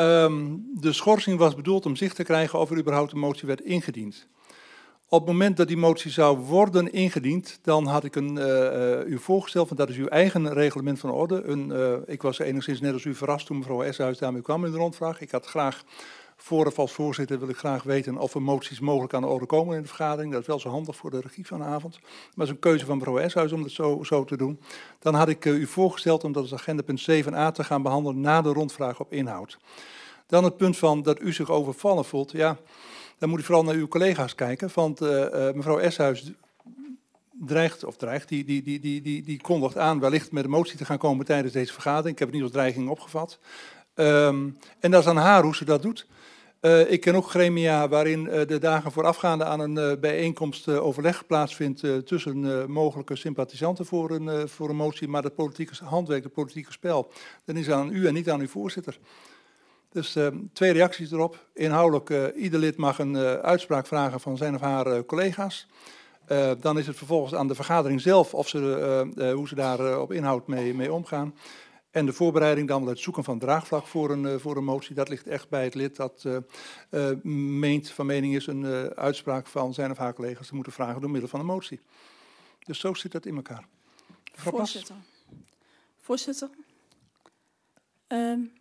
De schorsing was bedoeld om zicht te krijgen of er überhaupt een motie werd ingediend. Op het moment dat die motie zou worden ingediend, dan had ik u voorgesteld, want dat is uw eigen reglement van orde. Ik was enigszins net als u verrast toen mevrouw Eshuis daarmee kwam in de rondvraag. Ik had graag, vooraf als voorzitter, wil ik graag weten of er moties mogelijk aan de orde komen in de vergadering. Dat is wel zo handig voor de regie van de avond. Maar het is een keuze van mevrouw Eshuis om het zo te doen. Dan had ik u voorgesteld om dat als agendapunt 7a te gaan behandelen na de rondvraag op inhoud. Dan het punt van dat u zich overvallen voelt. Ja, dan moet u vooral naar uw collega's kijken. Want mevrouw Eshuis die kondigt aan wellicht met een motie te gaan komen tijdens deze vergadering. Ik heb het niet als dreiging opgevat. En dat is aan haar hoe ze dat doet. Ik ken ook gremia waarin de dagen voorafgaande aan een bijeenkomst overleg plaatsvindt tussen mogelijke sympathisanten voor een motie. Maar het politieke handwerk, het politieke spel, dan is aan u en niet aan uw voorzitter. Dus 2 reacties erop. Inhoudelijk, ieder lid mag een uitspraak vragen van zijn of haar collega's. Dan is het vervolgens aan de vergadering zelf of hoe ze daar op inhoud mee omgaan. En de voorbereiding dan het zoeken van draagvlak voor een motie, dat ligt echt bij het lid dat van mening is een uitspraak van zijn of haar collega's te moeten vragen door middel van een motie. Dus zo zit dat in elkaar. Mevrouw Pas. Voorzitter.